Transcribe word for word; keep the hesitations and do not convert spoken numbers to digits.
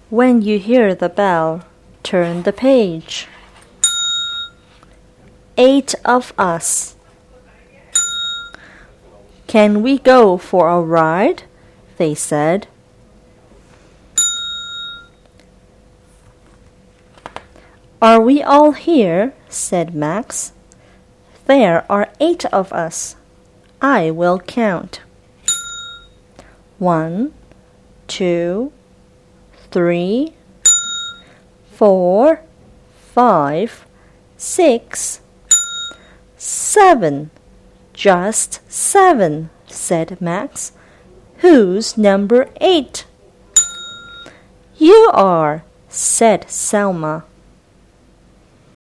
When you hear the bell, turn the page. Eight of us. Can we go for a ride? They said. Are we all here? Said Max. There are eight of us. I will count. One, two, three, four, five, six, seven. Just seven, said Max. Who's number eight? You are, said Selma.